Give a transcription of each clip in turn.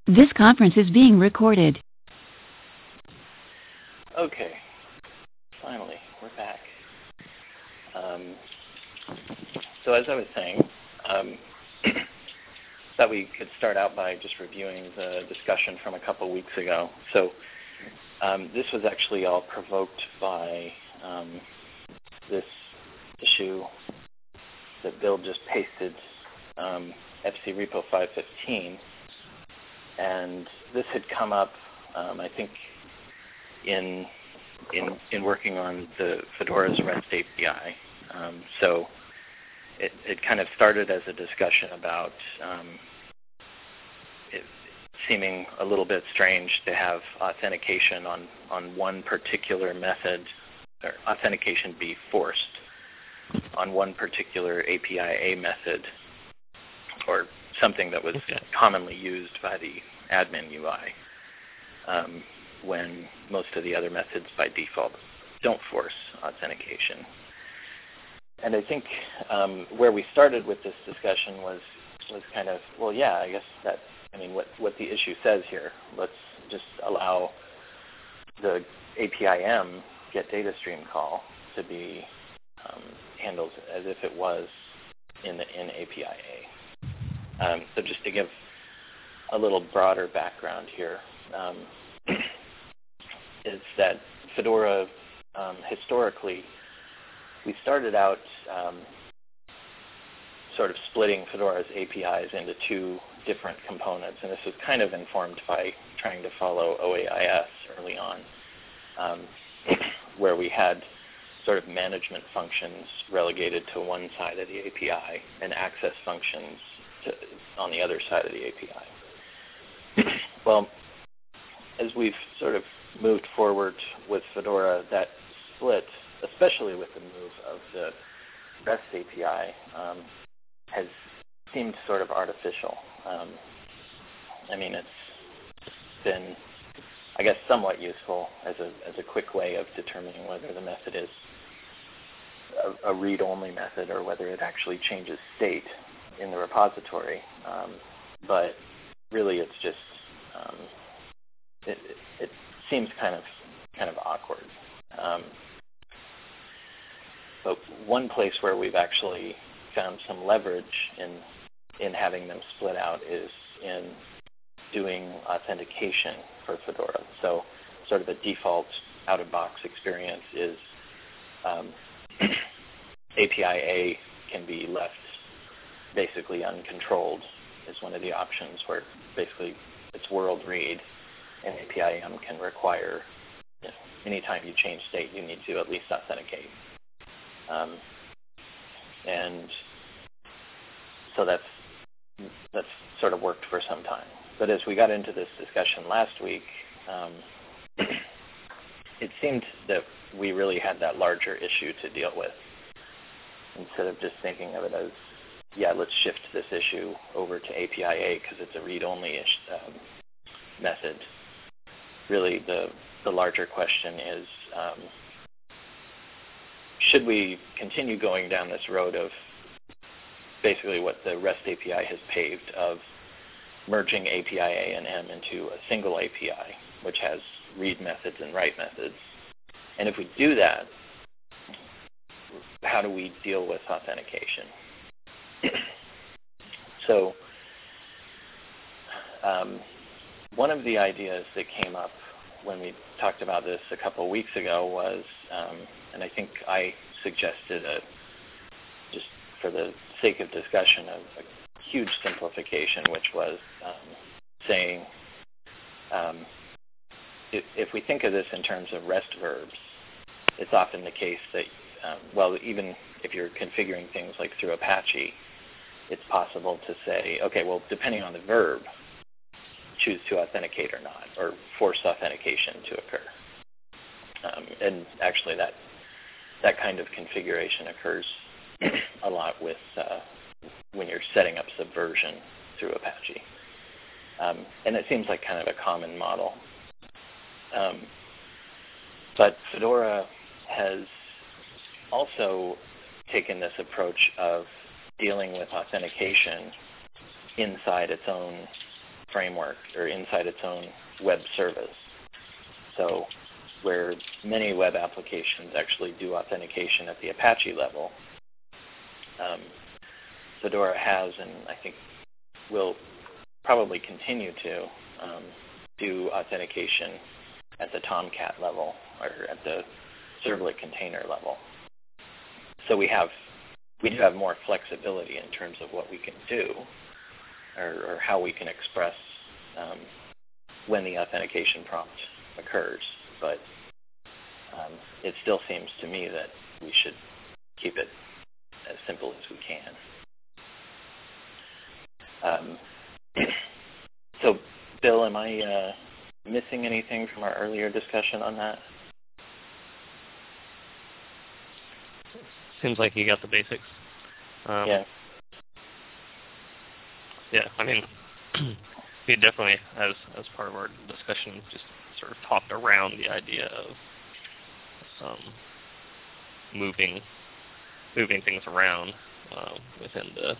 This conference is being recorded. Okay, finally, we're back. So as I was saying, thought we could start out by just reviewing the discussion from a couple weeks ago. So this was actually all provoked by this issue that Bill just pasted, FC Repo 515. And this had come up, I think, in working on the Fedora's REST API. So it kind of started as a discussion about it seeming a little bit strange to have authentication on one particular method, or authentication be forced on one particular API-A method, or something that was commonly used by the admin UI, when most of the other methods by default don't force authentication. And I think where we started with this discussion was kind of, well, yeah, I guess that, I mean, what the issue says here, let's just allow the API-M get data stream call to be handled as if it was in API-A. So just to give a little broader background here, is that Fedora historically, we started out sort of splitting Fedora's APIs into two different components, and this was kind of informed by trying to follow OAIS early on, where we had sort of management functions relegated to one side of the API and access functions on the other side of the API. Well, as we've sort of moved forward with Fedora, that split, especially with the move of the REST API, has seemed sort of artificial. I mean, it's been, I guess, somewhat useful as a quick way of determining whether the method is a read-only method or whether it actually changes state in the repository. But really, it's just it seems kind of awkward. But one place where we've actually found some leverage in having them split out is in doing authentication for Fedora. So sort of a default out-of-box experience is API-A can be left basically uncontrolled is one of the options, where basically it's world read, and API-M can require, anytime you change state, you need to at least authenticate. And so that's sort of worked for some time. But as we got into this discussion last week, it seemed that we really had that larger issue to deal with, instead of just thinking of it as, yeah, let's shift this issue over to API-A because it's a read-only method. Really, the larger question is, should we continue going down this road of basically what the REST API has paved, of merging API-A and M into a single API, which has read methods and write methods? And if we do that, how do we deal with authentication? So one of the ideas that came up when we talked about this a couple of weeks ago was, and I think I suggested, just for the sake of discussion, a huge simplification, which was saying, if we think of this in terms of REST verbs, it's often the case that, well, even if you're configuring things like through Apache, it's possible to say, okay, well, depending on the verb, choose to authenticate or not, or force authentication to occur. And actually that kind of configuration occurs a lot with when you're setting up Subversion through Apache. And it seems like kind of a common model. But Fedora has also taken this approach of dealing with authentication inside its own framework or inside its own web service. So where many web applications actually do authentication at the Apache level, Fedora has, and I think will probably continue to, do authentication at the Tomcat level or at the servlet container level. So we do have more flexibility in terms of what we can do or how we can express when the authentication prompt occurs. But it still seems to me that we should keep it as simple as we can. So, Bill, am I missing anything from our earlier discussion on that? Seems like you got the basics. Yeah. Yeah, I mean, we definitely, as part of our discussion, just sort of talked around the idea of moving things around within the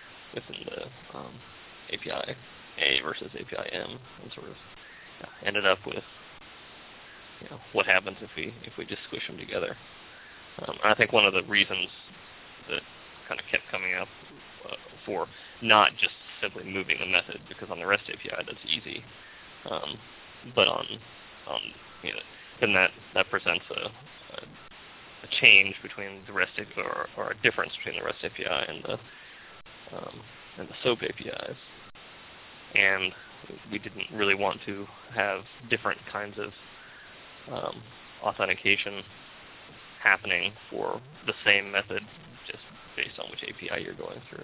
API A versus API M, and sort of ended up with what happens if we just squish them together. I think one of the reasons that kind of kept coming up for not just simply moving the method, because on the REST API that's easy, but on then that presents a change between the REST API, or a difference between the REST API and the SOAP APIs, and we didn't really want to have different kinds of authentication happening for the same method just based on which API you're going through.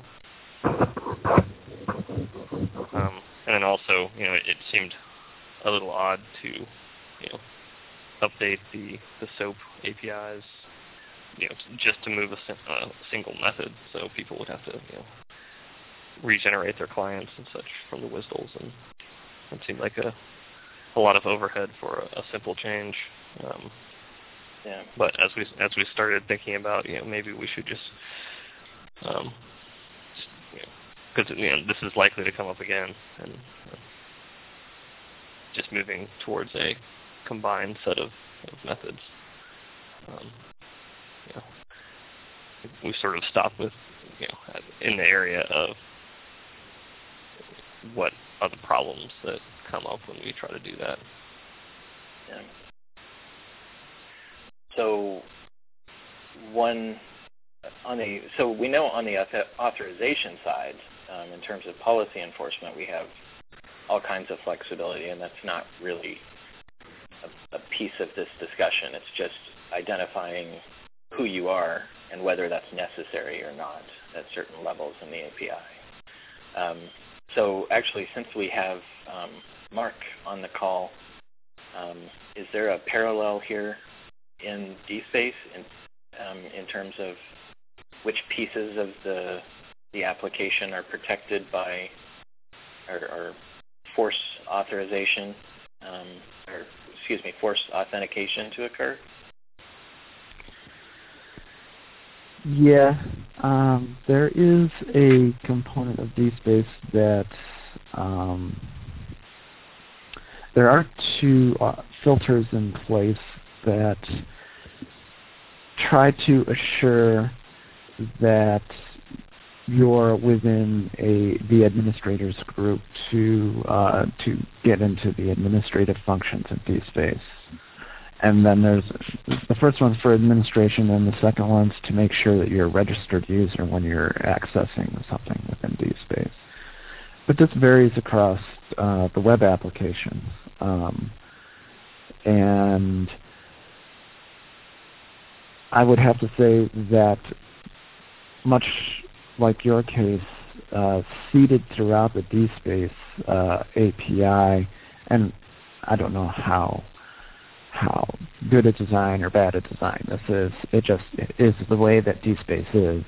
And then also, it seemed a little odd to, update the SOAP APIs, just to move a single method, so people would have to, regenerate their clients and such from the WSDLs, and it seemed like a lot of overhead for a simple change. Yeah. But as we started thinking about, maybe we should just, because this is likely to come up again, and just moving towards a combined set of methods. We sort of stopped with, in the area of what are the problems that come up when we try to do that. Yeah. So we know on the authorization side, in terms of policy enforcement, we have all kinds of flexibility, and that's not really a piece of this discussion. It's just identifying who you are and whether that's necessary or not at certain levels in the API. So actually, since we have Mark on the call, is there a parallel here in DSpace in terms of which pieces of the application are protected by or force authorization, force authentication to occur? Yeah, there is a component of DSpace that there are two filters in place that try to assure that you're within the administrators group to get into the administrative functions of DSpace. And then there's the first one's for administration, and the second one's to make sure that you're a registered user when you're accessing something within DSpace. But this varies across the web applications. And I would have to say that much like your case, seeded throughout the DSpace API, and I don't know how good a design or bad a design this is. It is the way that DSpace is.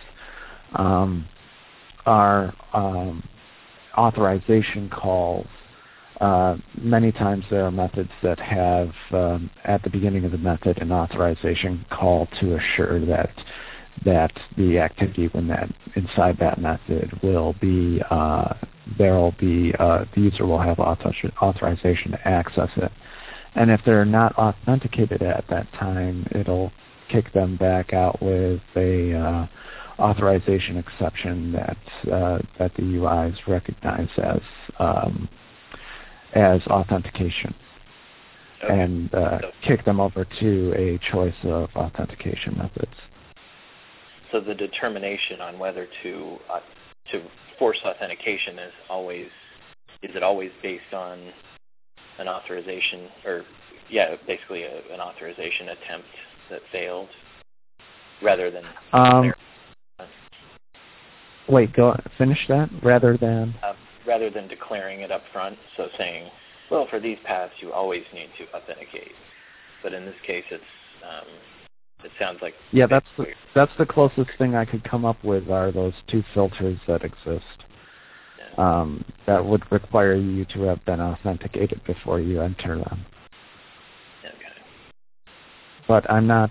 Our authorization calls, many times there are methods that have at the beginning of the method an authorization call to assure that the activity inside that method will be there'll be the user will have authorization to access it. And if they're not authenticated at that time, it'll kick them back out with a authorization exception that the UIs recognize as authentication, and kick them over to a choice of authentication methods. So the determination on whether to force authentication is it always based on an authorization, or basically an authorization attempt that failed, rather than finish that. Rather than declaring it up front, so saying, well, for these paths you always need to authenticate, but in this case it sounds like that's the closest thing I could come up with are those two filters that exist. That would require you to have been authenticated before you enter them. Okay. But I'm not.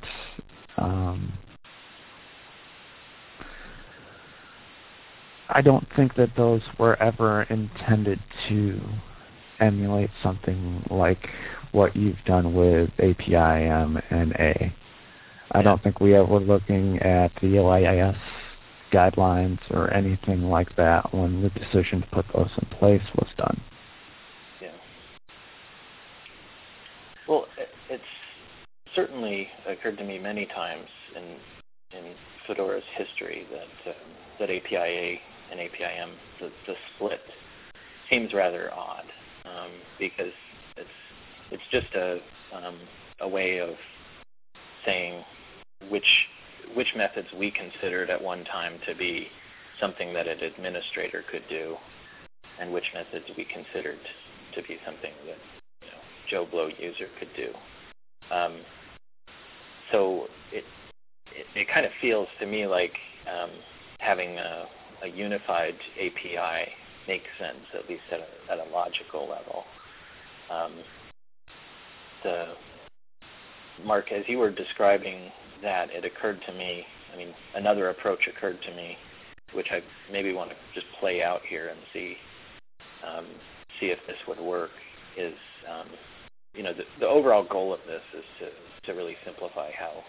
I don't think that those were ever intended to emulate something like what you've done with APIM and A. I don't think we were looking at the OIS guidelines or anything like that when the decision to put those in place was done. Yeah. Well, it's certainly occurred to me many times in Fedora's history that API-A and APIM, the split, seems rather odd, because it's just a way of saying which methods we considered at one time to be something that an administrator could do, and which methods we considered to be something that Joe Blow user could do. So it kind of feels to me like having a unified API makes sense, at least at a logical level. Mark, as you were describing that, it occurred to me, another approach occurred to me, which I maybe want to just play out here and see if this would work, is, the overall goal of this is to really simplify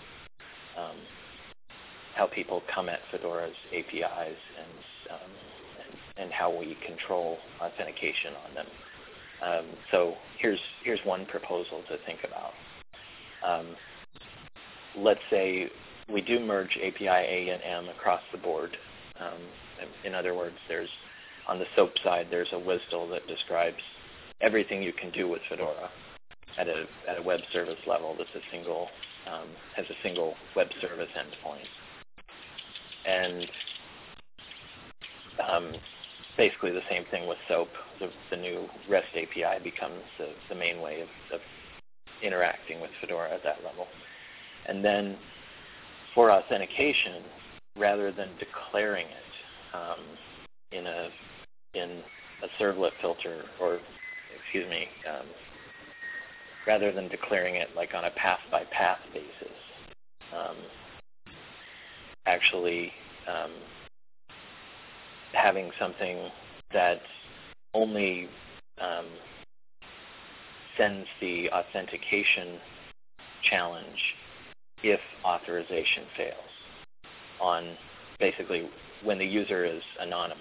how people come at Fedora's APIs and how we control authentication on them. So here's one proposal to think about. Let's say we do merge API-A and M across the board. In other words, on the SOAP side, there's a WSDL that describes everything you can do with Fedora at a web service level that's has a single web service endpoint. And basically the same thing with SOAP. The new REST API becomes the main way of interacting with Fedora at that level. And then for authentication, rather than declaring it in a servlet filter, rather than declaring it like on a path-by-path basis, actually having something that only sends the authentication challenge if authorization fails, on basically when the user is anonymous.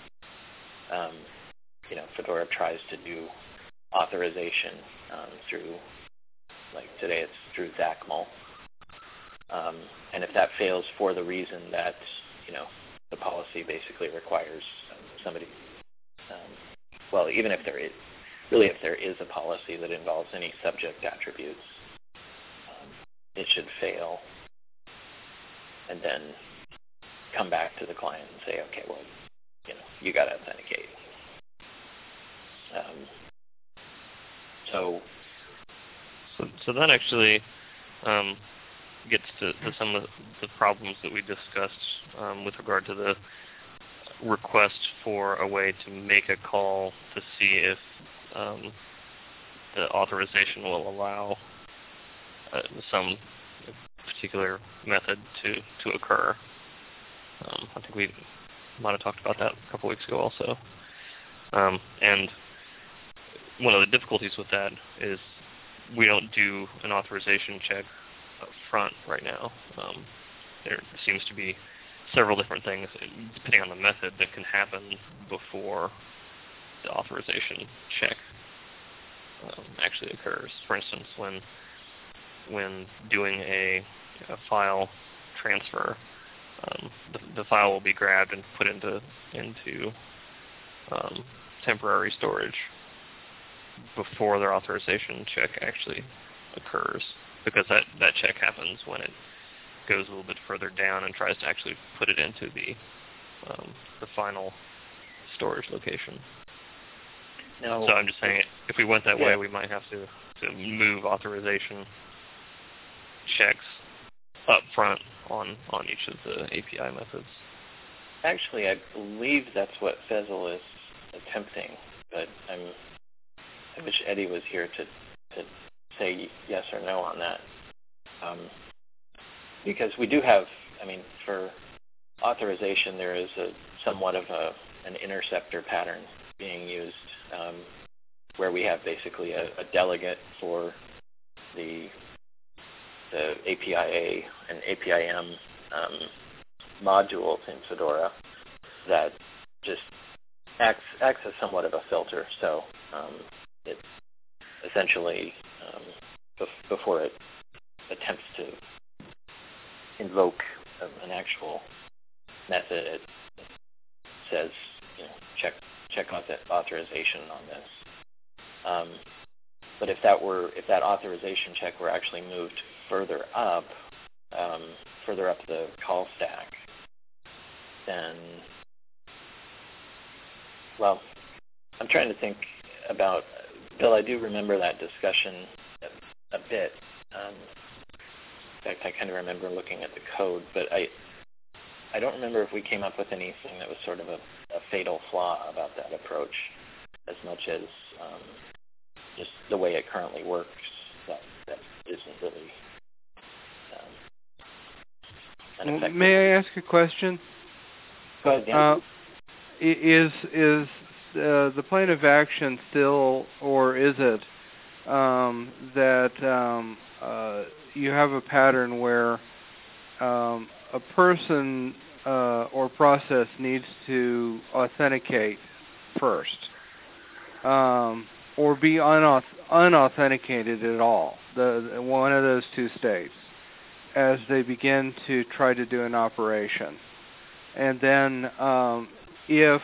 Fedora tries to do authorization through, like today it's through ZACML. And if that fails for the reason that, the policy basically requires somebody, even if there is a policy that involves any subject attributes, it should fail, and then come back to the client and say, okay, well, you got to authenticate. So that actually gets to some of the problems that we discussed with regard to the request for a way to make a call to see if the authorization will allow some particular method to occur. I think we might have talked about that a couple weeks ago also. And one of the difficulties with that is we don't do an authorization check up front right now. There seems to be several different things, depending on the method, that can happen before the authorization check actually occurs. For instance, when doing a file transfer, the file will be grabbed and put into temporary storage before their authorization check actually occurs, because that check happens when it goes a little bit further down and tries to actually put it into the final storage location. No. So I'm just saying, if we went that way, we might have to move authorization checks up front on each of the API methods. Actually, I believe that's what Fezzle is attempting, but I wish Eddie was here to say yes or no on that. Because we do have, for authorization, there is somewhat of an interceptor pattern being used, where we have basically a delegate for the API-A and API-M modules in Fedora that just acts as somewhat of a filter. So it essentially, before it attempts to invoke an actual method, it says, check authorization on this. But if that authorization check were actually moved further up the call stack, then, well, I'm trying to think about, Bill, I do remember that discussion a bit. In fact, I kind of remember looking at the code, but I don't remember if we came up with anything that was sort of a fatal flaw about that approach, as much as just the way it currently works, that isn't really an effective. May I ask a question? Go ahead, Dan. Is the plan of action still, or is it that you have a pattern where a person or process needs to authenticate first, or be unauthenticated at all, one of those two states, as they begin to try to do an operation? And then if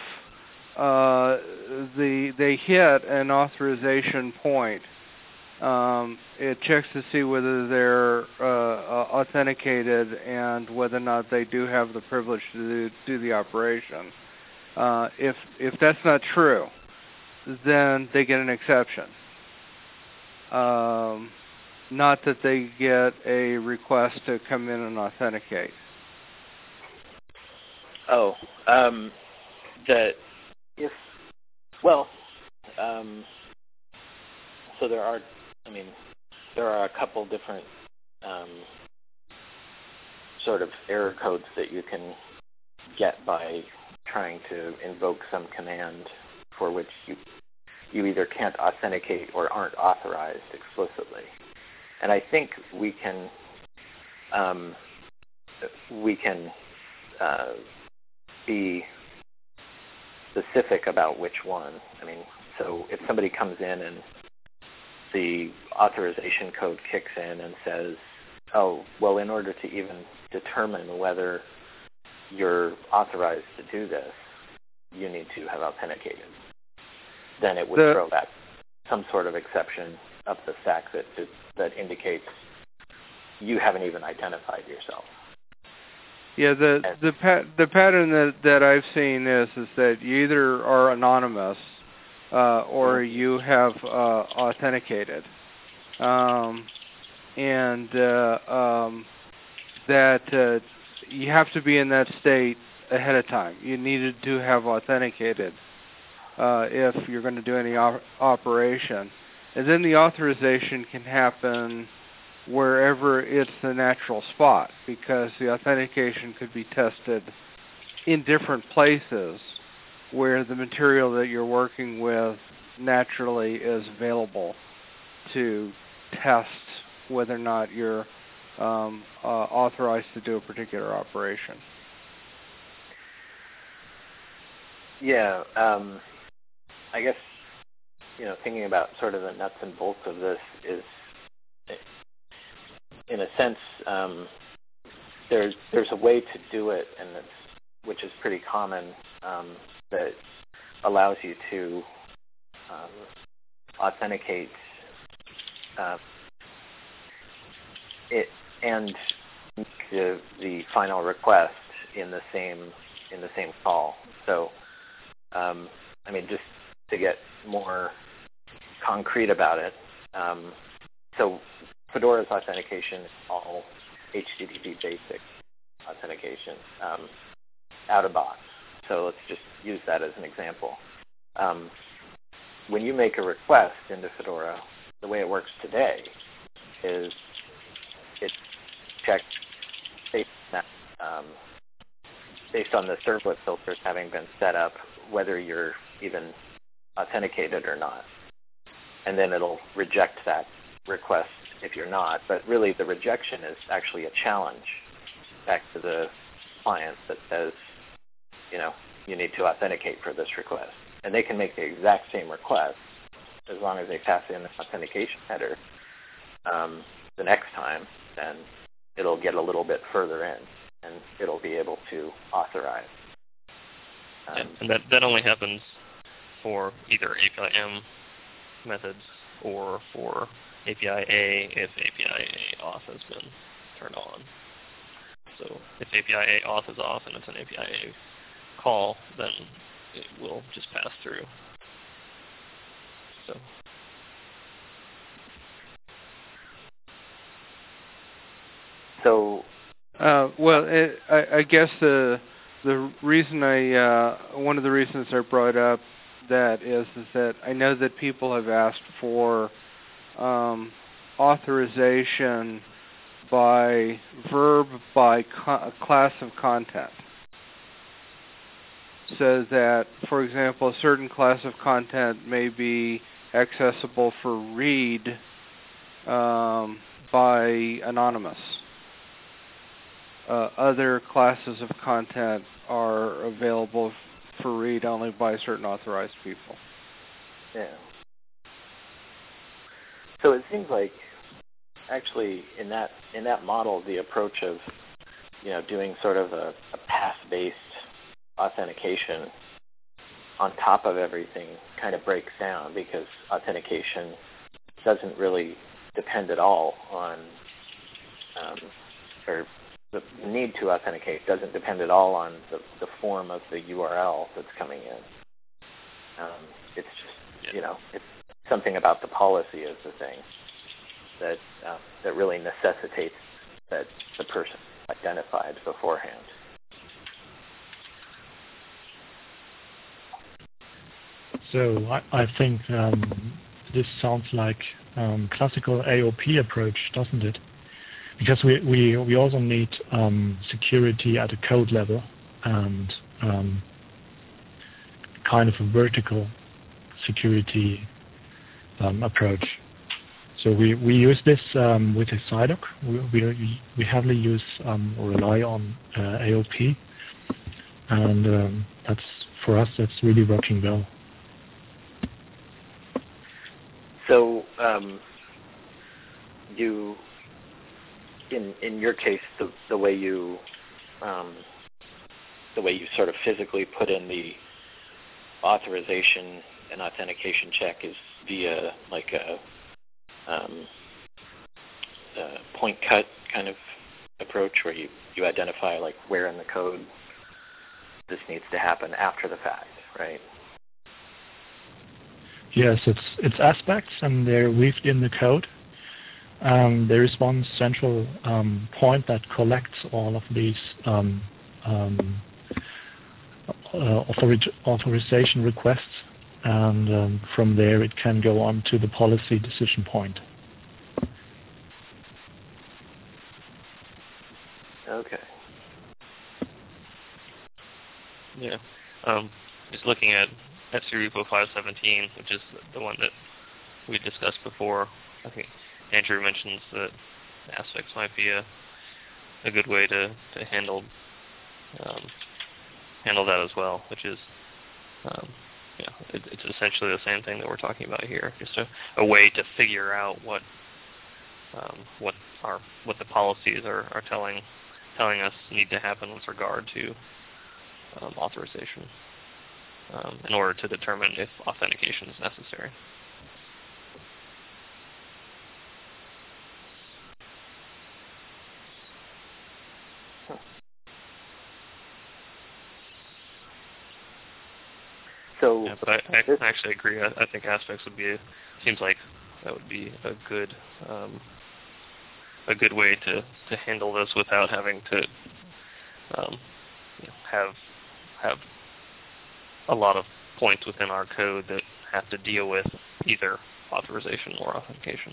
they hit an authorization point, it checks to see whether they're authenticated and whether or not they do have the privilege to do the operation. If that's not true, then they get an exception. Not that they get a request to come in and authenticate. So there are a couple different sort of error codes that you can get by trying to invoke some command for which you either can't authenticate or aren't authorized explicitly. And I think we can be specific about which one. So if somebody comes in and the authorization code kicks in and says, oh, well, in order to even determine whether you're authorized to do this, you need to have authenticated, then it would throw back some sort of exception up the stack that indicates you haven't even identified yourself. Yeah, the pattern that I've seen is that you either are anonymous or you have authenticated, and that you have to be in that state ahead of time. You needed to have authenticated if you're going to do any operation. And then the authorization can happen wherever it's the natural spot, because the authentication could be tested in different places where the material that you're working with naturally is available to test whether or not you're authorized to do a particular operation. Yeah, I guess, thinking about sort of the nuts and bolts of this is, in a sense, there's a way to do it, which is pretty common, that allows you to authenticate it and make the final request in the same call. So, just to get more concrete about it, so Fedora's authentication is all HTTP basic authentication out of box. So let's just use that as an example. When you make a request into Fedora, the way it works today is it's checked based on the servlet filters having been set up, whether you're even authenticated or not. And then it'll reject that request if you're not. But really the rejection is actually a challenge back to the client that says, you need to authenticate for this request. And they can make the exact same request as long as they pass in the authentication header the next time, then it'll get a little bit further in and it'll be able to authorize. And that only happens for either API-M methods or for API-A if API-A auth has been turned on. So if API-A auth is off and it's an API-A call, then it will just pass through. I guess the reason one of the reasons I brought up that is that I know that people have asked for authorization by verb by class of content. So that, for example, a certain class of content may be accessible for read by anonymous. Other classes of content are available for read only by certain authorized people. Yeah. So it seems like actually in that model, the approach of doing sort of a path-based authentication on top of everything kind of breaks down, because authentication doesn't really depend at all on, or the need to authenticate doesn't depend at all on the form of the URL that's coming in. It's just, it's something about the policy is the thing that really necessitates that the person identified beforehand. So I think this sounds like classical AOP approach, doesn't it? Because we also need security at a code level and kind of a vertical security approach. So we use this with a CyDoc. We heavily use or rely on AOP, and that's for us. That's really working well. So you, in your case, the way you sort of physically put in the authorization and authentication check is via like a point cut kind of approach, where you identify like where in the code this needs to happen after the fact, right? Yes, it's aspects, and they're weaved in the code. There is one central point that collects all of these authorization requests, and from there it can go on to the policy decision point. Okay. Yeah. just looking at FC Repo 517, which is the one that we discussed before, I think Andrew mentions that Aspects might be a good way to handle that as well, which is it's essentially the same thing that we're talking about here, just a way to figure out what the policies are telling us need to happen with regard to authorization in order to determine if authentication is necessary. So, yeah, but I actually agree. I think Aspects seems like that would be a good way to handle this without having to have a lot of points within our code that have to deal with either authorization or authentication.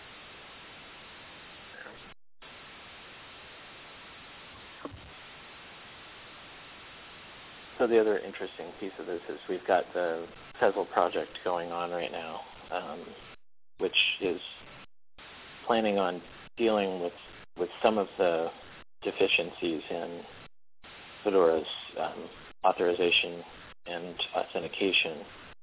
So the other interesting piece of this is we've got the Sezzle project going on right now, which is planning on dealing with some of the deficiencies in Fedora's authorization and authentication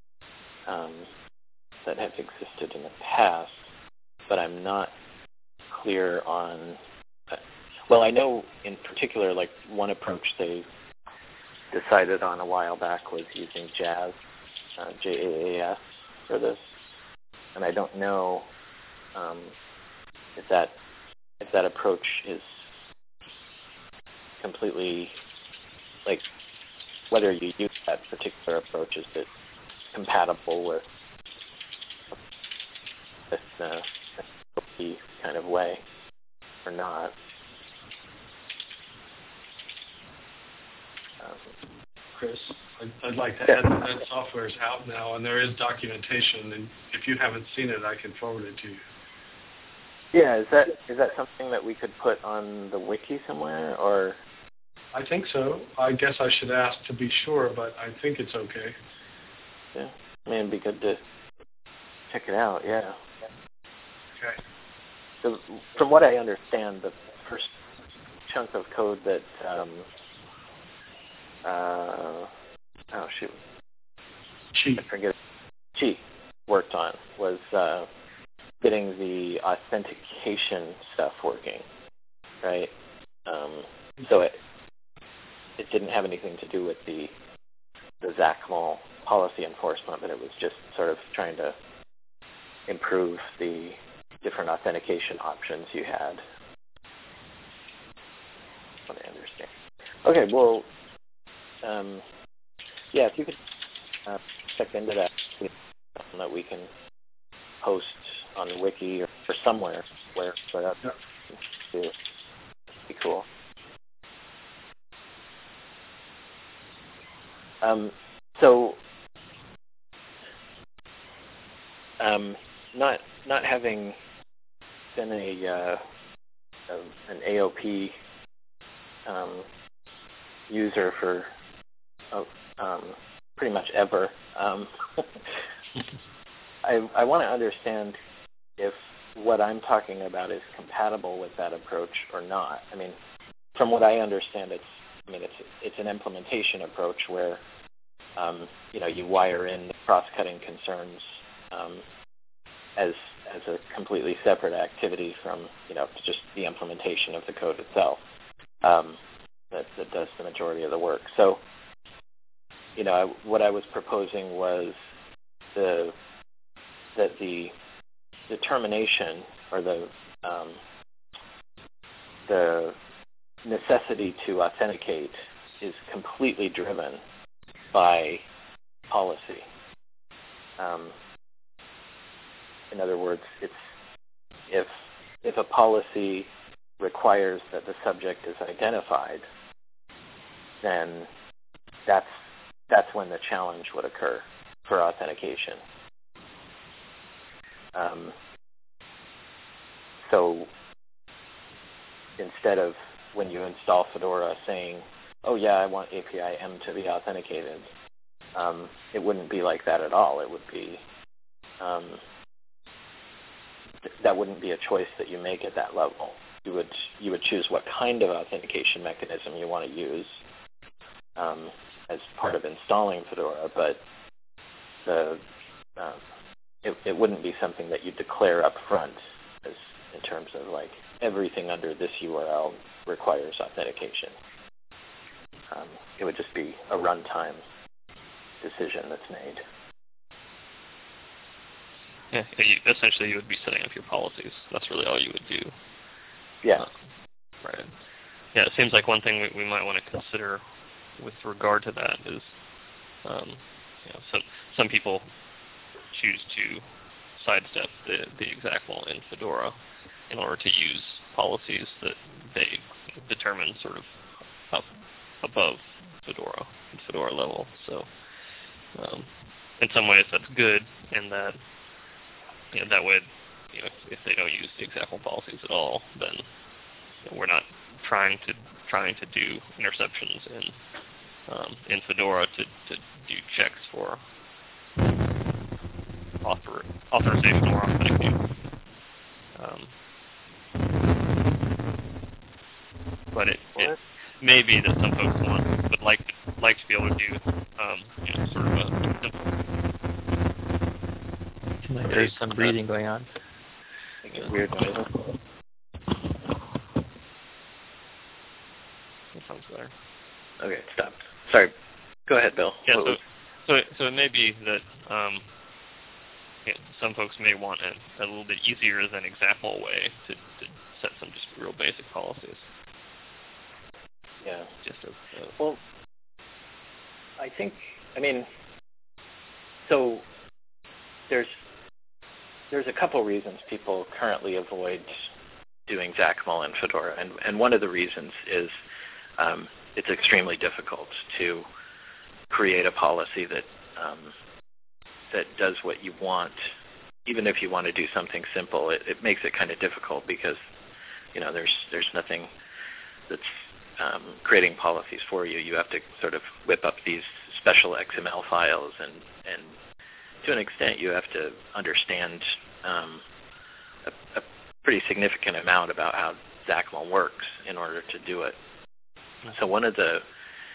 that have existed in the past, but I'm not clear on... Well, I know in particular, like one approach they decided on a while back was using JAAS, J-A-A-S, for this, and I don't know if that approach is completely, like, whether you use that particular approach, is it compatible with this kind of way or not. Chris, I'd like to add that software is out now, and there is documentation, and if you haven't seen it, I can forward it to you. Yeah, is that something that we could put on the wiki somewhere, or? I think so. I guess I should ask to be sure, but I think it's okay. Yeah, I mean, it'd be good to check it out, yeah. Okay. So, from what I understand, the first chunk of code that, Chi worked on was getting the authentication stuff working, right? So it didn't have anything to do with the XACML policy enforcement, but it was just sort of trying to improve the different authentication options you had. What I understand. Okay, well, yeah, if you could check into that, something that we can post on the wiki or somewhere where that's be cool. So, not having been an AOP user for pretty much ever, I want to understand if what I'm talking about is compatible with that approach or not. I mean, from what I understand, it's an implementation approach where you wire in the cross-cutting concerns as a completely separate activity from just the implementation of the code itself that does the majority of the work. So what I was proposing was that the determination or the necessity to authenticate is completely driven by policy. In other words, if a policy requires that the subject is identified, then that's when the challenge would occur for authentication. So instead of when you install Fedora saying, oh yeah, I want API M to be authenticated, it wouldn't be like that at all. It would be that wouldn't be a choice that you make at that level. You would choose what kind of authentication mechanism you want to use as part of installing Fedora, but it wouldn't be something that you declare up front as in terms of like everything under this URL requires authentication. It would just be a runtime decision that's made. Yeah, essentially you would be setting up your policies. That's really all you would do. Yeah. Right. Yeah, it seems like one thing we might want to consider with regard to that is, some people choose to sidestep the example in Fedora in order to use policies that they determine sort of up above Fedora, at Fedora level. So in some ways that's good in that, that way, if they don't use the example policies at all, then we're not trying to do interceptions in Fedora to do checks for authorization or authentication. But it may be that some folks would like to be able to do sort of a simple. There's some breathing going on. It's weird noise. That sounds better. Okay, it stopped. Sorry. Go ahead, Bill. Yeah, so it may be that some folks may want a little bit easier than example way to set some just real basic policies. Yeah. Well, so there's a couple reasons people currently avoid doing XACML in Fedora, and one of the reasons is it's extremely difficult to create a policy that does what you want. Even if you want to do something simple, it makes it kind of difficult because there's nothing that's creating policies for you. You have to sort of whip up these special XML files, and to an extent you have to understand a pretty significant amount about how XACML works in order to do it. So one of the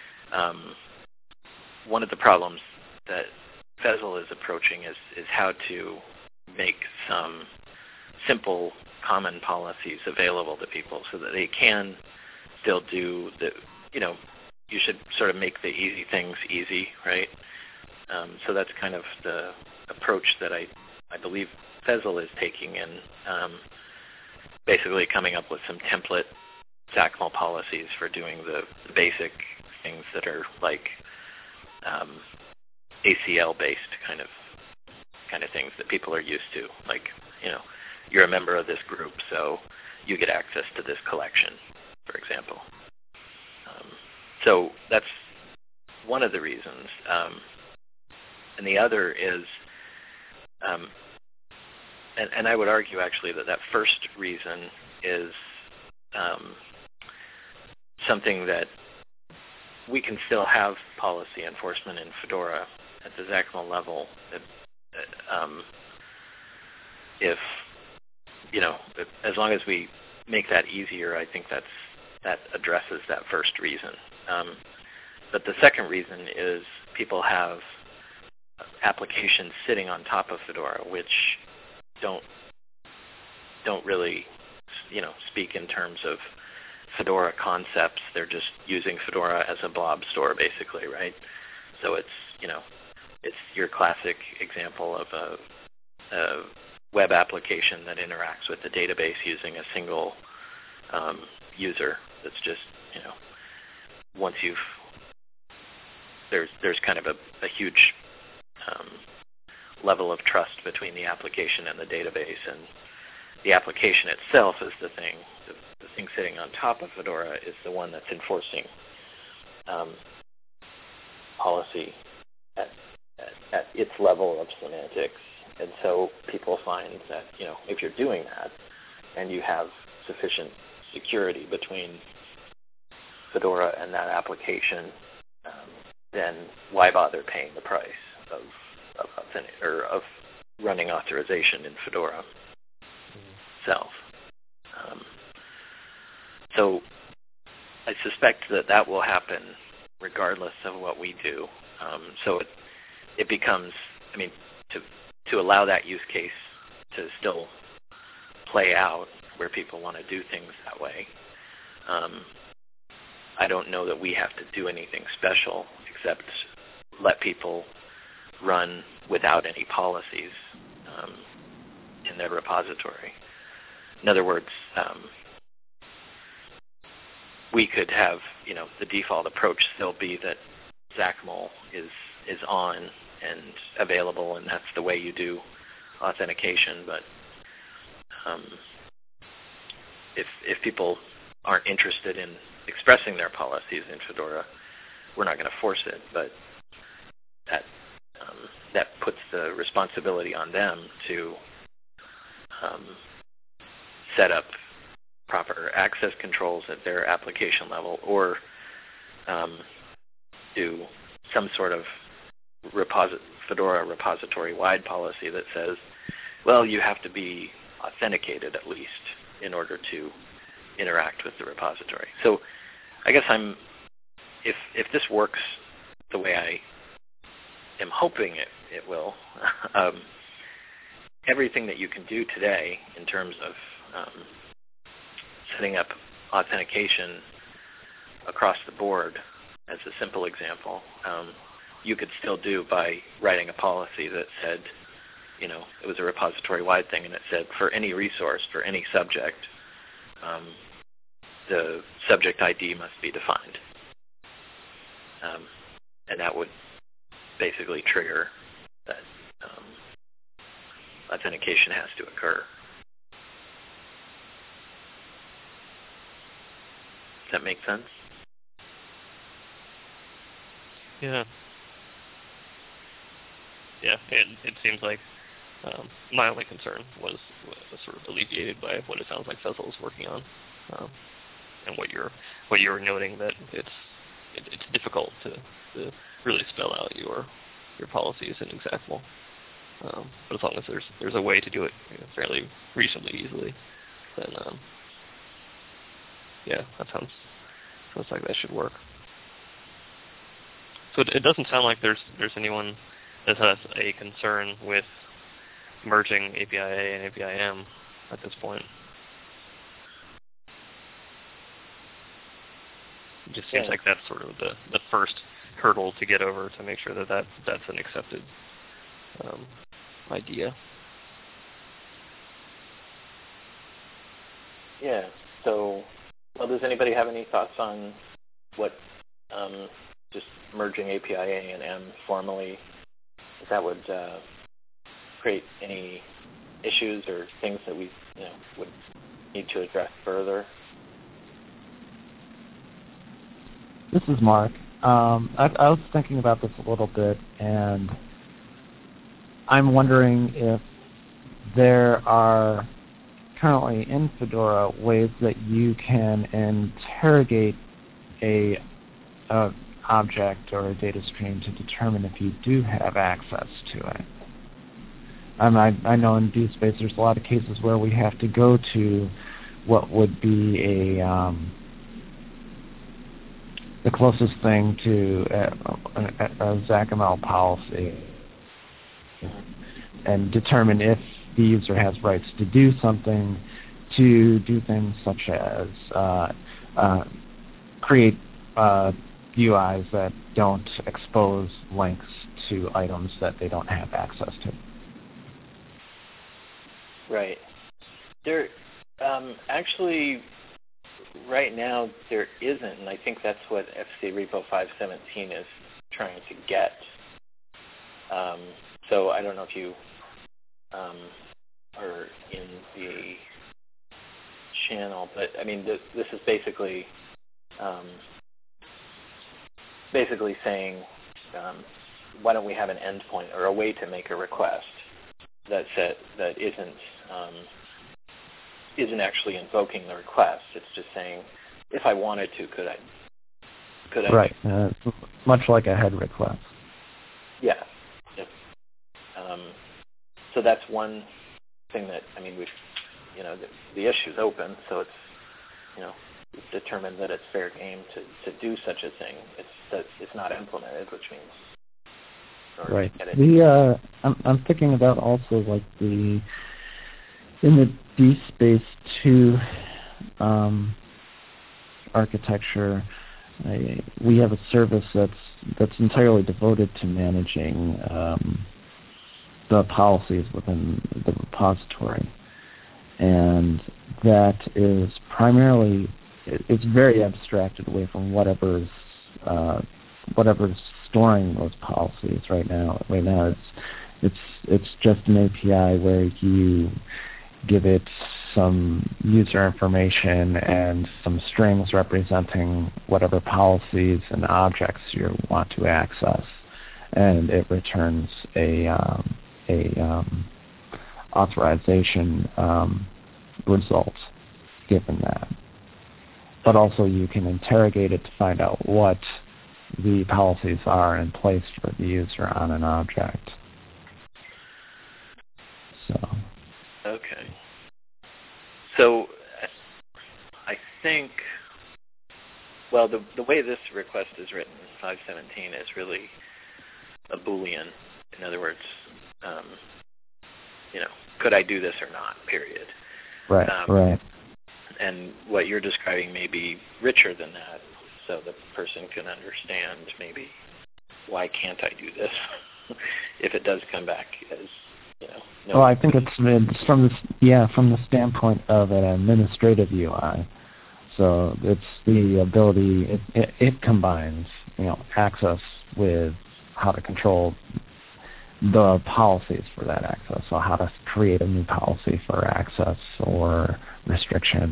problems that Fezzle is approaching is how to make some simple common policies available to people so that they can still do you should sort of make the easy things easy, right? So that's kind of the approach that I believe Fezzle is taking in basically coming up with some template XACML policies for doing the basic things that are like ACL-based kind of things that people are used to. Like, you're a member of this group, so you get access to this collection, for example. So that's one of the reasons. And the other is, and I would argue actually that first reason is something that we can still have policy enforcement in Fedora at the XACML level. If as long as we make that easier, I think that addresses that first reason. But the second reason is people have applications sitting on top of Fedora which don't really speak in terms of Fedora concepts. They're just using Fedora as a blob store, basically, right? So it's your classic example of a web application that interacts with the database using a single user. That's just once there's kind of a huge level of trust between the application and the database, and the application itself is the thing. The thing sitting on top of Fedora is the one that's enforcing policy at its level of semantics. And so people find that if you're doing that and you have sufficient security between Fedora and that application, then why bother paying the price of running authorization in Fedora itself? So I suspect that will happen regardless of what we do. So it becomes, to allow that use case to still play out where people want to do things that way, I don't know that we have to do anything special except let people run without any policies in their repository. In other words, we could have, the default approach still be that ZACML is on and available, and that's the way you do authentication. But if people aren't interested in expressing their policies in Fedora, we're not going to force it. But that puts the responsibility on them to set up proper access controls at their application level, or do some sort of Fedora repository-wide policy that says, well, you have to be authenticated at least in order to interact with the repository. So I guess if this works the way I am hoping it will, everything that you can do today in terms of setting up authentication across the board, as a simple example, you could still do by writing a policy that said, it was a repository-wide thing, and it said for any resource, for any subject, the subject ID must be defined. And that would basically trigger that authentication has to occur. Does that make sense? Yeah. Yeah, it seems like my only concern was sort of alleviated by what it sounds like Fezzle is working on, and what you're noting, that it's difficult to really spell out your policies in XACML. But as long as there's a way to do it fairly reasonably easily, then that sounds like that should work. So it doesn't sound like there's anyone that has a concern with merging API-A and API-M at this point. It just seems like that's sort of the first hurdle to get over to make sure that's an accepted idea. Yeah. So, does anybody have any thoughts on what just merging API-A and M formally, if that would create any issues or things that we would need to address further? This is Mark. I was thinking about this a little bit, and I'm wondering if there are currently in Fedora ways that you can interrogate a object or a data stream to determine if you do have access to it. I know in DSpace there's a lot of cases where we have to go to what would be the closest thing to a XACML policy and determine if the user has rights to do something, to do things such as create UIs that don't expose links to items that they don't have access to. Right. There, actually, right now there isn't, and I think that's what FC Repo 517 is trying to get. So I don't know if you are in the channel, but I mean, this is basically saying, why don't we have an endpoint or a way to make a request that isn't actually invoking the request. It's just saying, if I wanted to, could I Could I? Right. Much like a head request. Yeah. Yep. So that's one thing that, we've, the issue's open, so it's, we've determined that it's fair game to do such a thing. It's not implemented, which means. Right. I'm thinking about also like in the DSpace 2 architecture, we have a service that's entirely devoted to managing the policies within the repository, and that is primarily it's very abstracted away from whatever's storing those policies right now. Right now, it's just an API where you give it some user information and some strings representing whatever policies and objects you want to access, and it returns a authorization result given that. But also you can interrogate it to find out what the policies are in place for the user on an object. Okay. So I think, well, the way this request is written, 517, is really a Boolean. In other words, could I do this or not, period. Right, right. And what you're describing may be richer than that, so the person can understand maybe why can't I do this if it does come back as, no. Well, I think it's from the standpoint of an administrative UI. So it's the ability, it combines, access with how to control the policies for that access, so how to create a new policy for access or restriction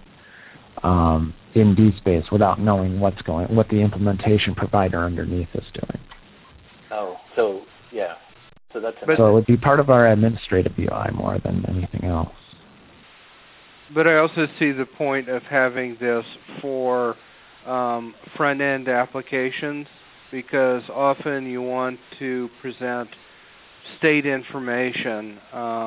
in DSpace without knowing what the implementation provider underneath is doing. Oh, so yeah. So that's so it would be part of our administrative UI more than anything else. But I also see the point of having this for front-end applications, because often you want to present state information,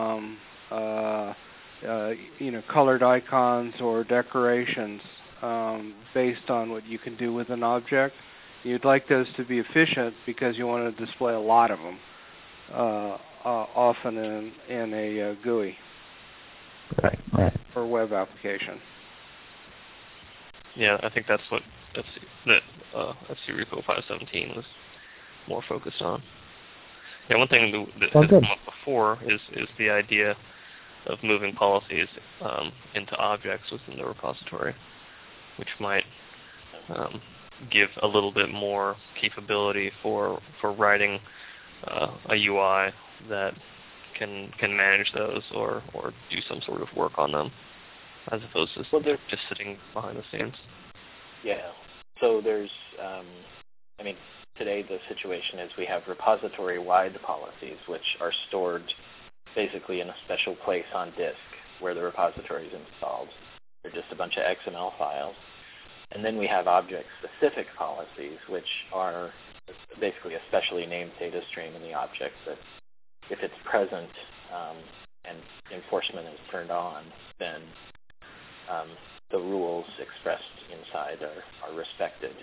colored icons or decorations based on what you can do with an object. You'd like those to be efficient because you want to display a lot of them, often in a GUI. Right. Or web application. Yeah, I think that's what FC Repo 517 was more focused on. Yeah, one thing that has come up before is the idea of moving policies into objects within the repository, which might give a little bit more capability for writing a UI that can manage those or do some sort of work on them, as opposed to just sitting behind the scenes. Yeah. So there's, today the situation is we have repository-wide policies, which are stored basically in a special place on disk where the repository is installed. They're just a bunch of XML files. And then we have object-specific policies, which are basically a specially named data stream in the object that if it's present and enforcement is turned on, then the rules expressed inside are respected.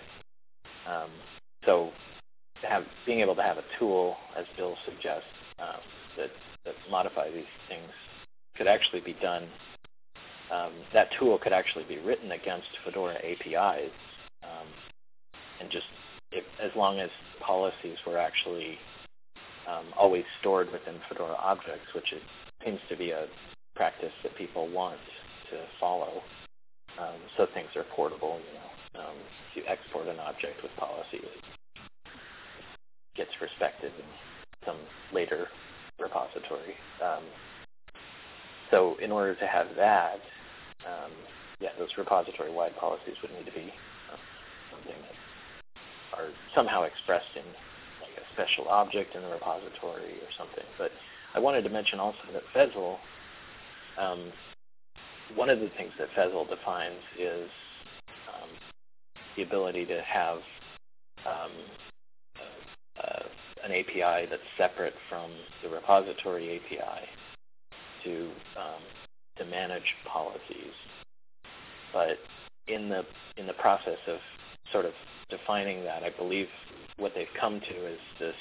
So being able to have a tool, as Bill suggests, that modify these things could actually be done. That tool could actually be written against Fedora APIs, and just as long as policies were actually always stored within Fedora objects, which it seems to be a practice that people want to follow. So things are portable. If you export an object with policy, it gets respected in some later repository. So in order to have that, those repository-wide policies would need to be something that are somehow expressed in like a special object in the repository or something. But I wanted to mention also that Fezzle, one of the things that Fezzle defines is the ability to have an API that's separate from the repository API to manage policies. But in the process of sort of defining that, I believe what they've come to is this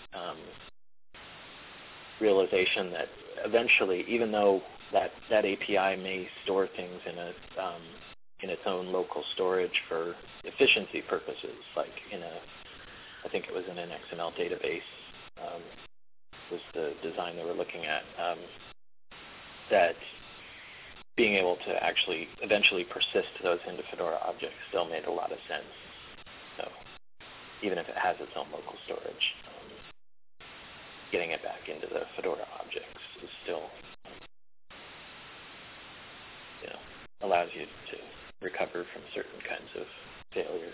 realization that eventually, even though that API may store things in its own local storage for efficiency purposes, like I think it was in an XML database, was the design they were looking at, that being able to actually eventually persist those into Fedora objects still made a lot of sense. So even if it has its own local storage, getting it back into the Fedora objects is still, allows you to recover from certain kinds of failures.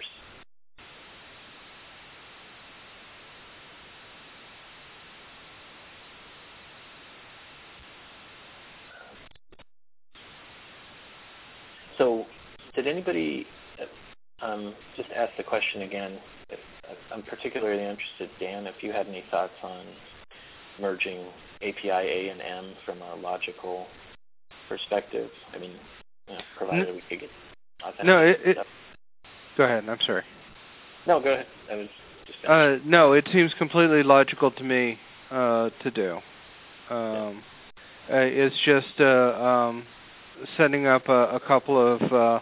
So did anybody just ask the question again? I'm particularly interested, Dan, if you had any thoughts on merging API A and M from a logical perspective. I mean, provided we could get authentic stuff. Go ahead. I'm sorry. No, go ahead. I was just no, it seems completely logical to me to do. It's just setting up a couple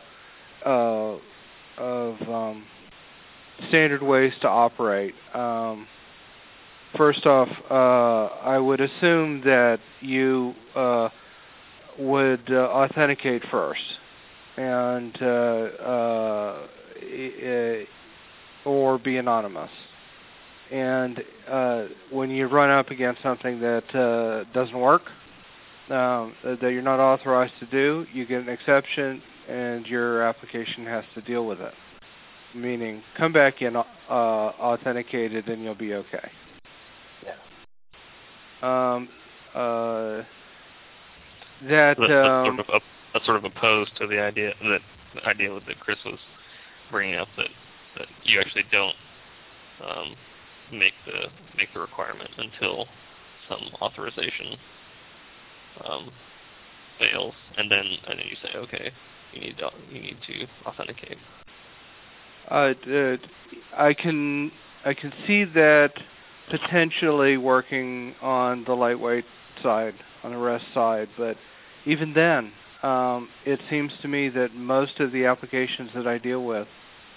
of standard ways to operate. First off, I would assume that you would authenticate first, and or be anonymous. And when you run up against something that doesn't work, that you're not authorized to do, you get an exception, and your application has to deal with it. Meaning, come back in authenticated, and you'll be okay. Yeah. That's sort of opposed to the idea that Chris was bringing up, that you actually don't make the requirement until some authorization fails, and then you say, okay, you need to authenticate. I can see that potentially working on the lightweight side, on the REST side, but even then, it seems to me that most of the applications that I deal with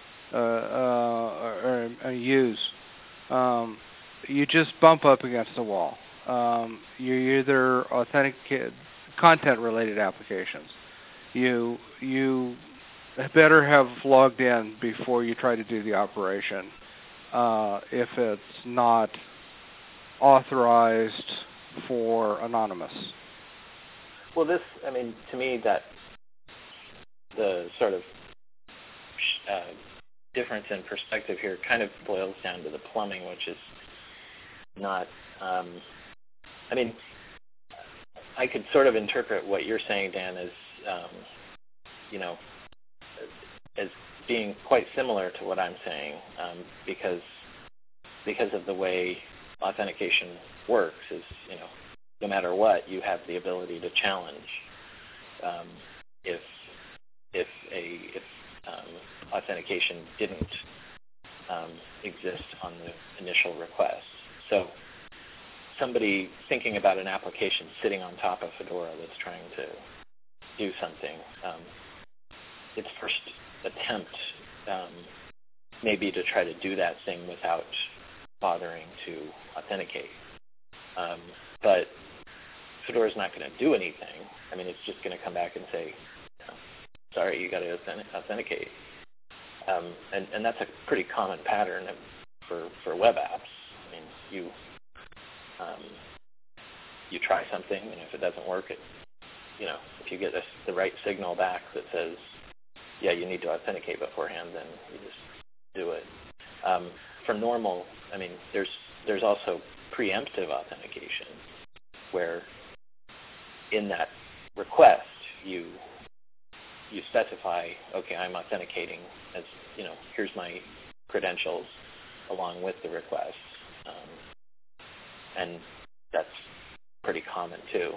or use, you just bump up against the wall. You either authenticate content-related applications. You better have logged in before you try to do the operation if it's not authorized for anonymous. Well, to me, that the sort of difference in perspective here kind of boils down to the plumbing, which is not, I could sort of interpret what you're saying, Dan, as, as being quite similar to what I'm saying, because of the way authentication works is, no matter what, you have the ability to challenge if authentication didn't exist on the initial request. So somebody thinking about an application sitting on top of Fedora that's trying to do something, its first attempt may be to try to do that thing without bothering to authenticate. But Fedora's not going to do anything. It's just going to come back and say, sorry, you got to authenticate. And that's a pretty common pattern for web apps. You try something, and if it doesn't work, if you get the right signal back that says, yeah, you need to authenticate beforehand, then you just do it. For normal, there's also preemptive authentication, where in that request you you specify, okay, I'm authenticating as, here's my credentials along with the request. And that's pretty common too.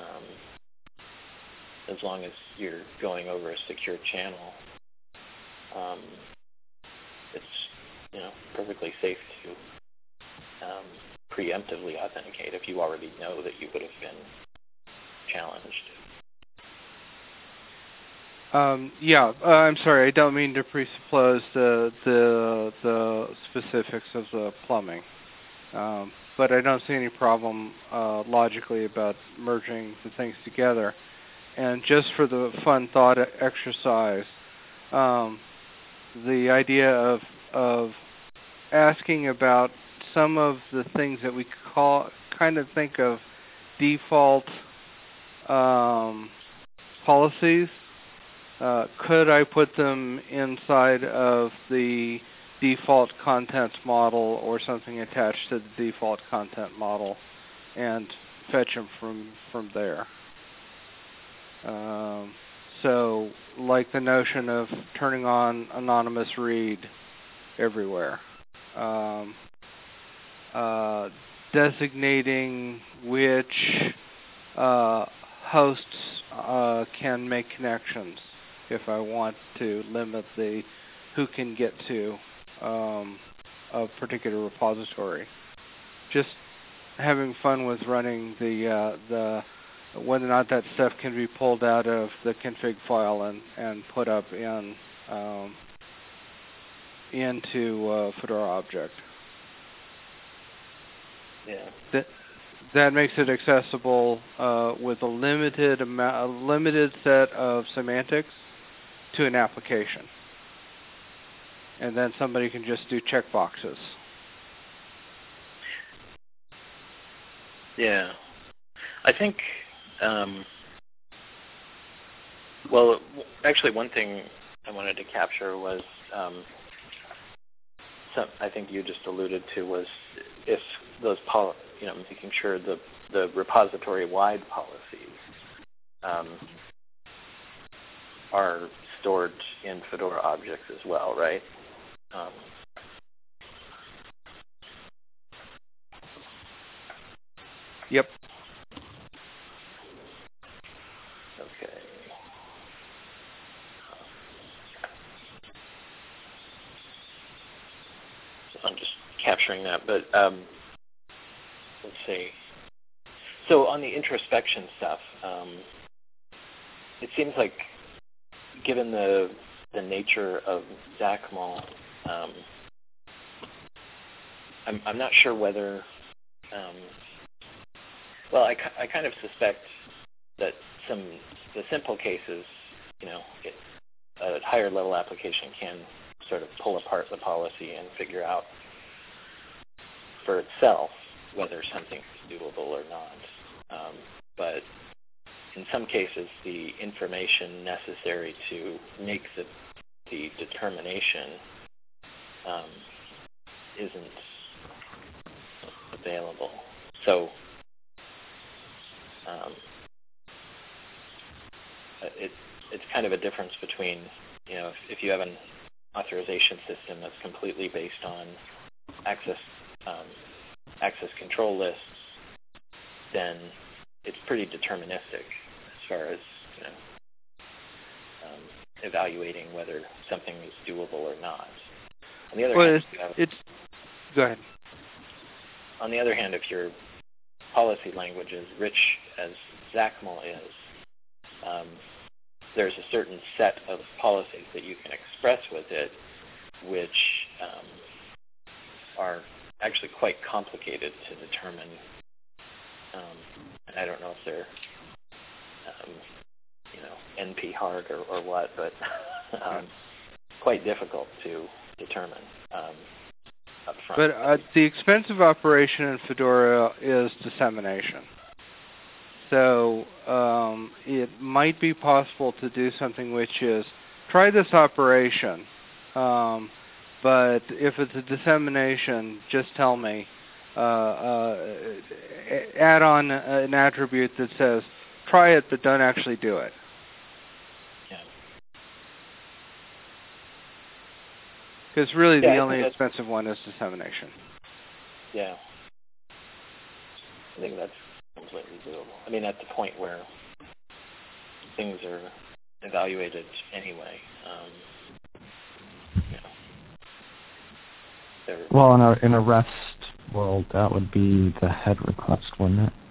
As long as you're going over a secure channel, it's perfectly safe to preemptively authenticate if you already know that you would have been challenged. I'm sorry. I don't mean to presuppose the specifics of the plumbing, but I don't see any problem logically about merging the things together. And just for the fun thought exercise, the idea of asking about some of the things that we kind of think of default policies. Could I put them inside of the default contents model or something attached to the default content model and fetch them from there? So like the notion of turning on anonymous read everywhere. Designating which hosts can make connections if I want to limit who can get to a particular repository. Just having fun with running the whether or not that stuff can be pulled out of the config file and put up into Fedora Object. Yeah. That makes it accessible with a limited set of semantics to an application, and then somebody can just do checkboxes. Yeah, I think. Well, actually, one thing I wanted to capture was. I think you just alluded to was if those making sure the repository-wide policies are stored in Fedora objects as well, right? Yep. Okay. I'm just capturing that, but let's see. So on the introspection stuff, it seems like, given the nature of XACML, I'm not sure whether. Well, I kind of suspect that the simple cases, a higher level application can sort of pull apart the policy and figure out for itself whether something is doable or not. But in some cases, the information necessary to make the determination isn't available. So it's kind of a difference between, if you have an authorization system that's completely based on access control lists, then it's pretty deterministic as far as evaluating whether something is doable or not. On the other hand, go ahead. On the other hand, if your policy language is rich as XACML is, there's a certain set of policies that you can express with it, which are actually quite complicated to determine. And I don't know if they're, NP hard or what, but quite difficult to determine up front. But the expensive operation in Fedora is dissemination. So it might be possible to do something which is, try this operation, but if it's a dissemination, just tell me. Add on an attribute that says, try it, but don't actually do it. Because really the only expensive one is dissemination. Yeah. I think that's completely doable. I mean, at the point where things are evaluated anyway. Well, in a REST world, that would be the head request, wouldn't it?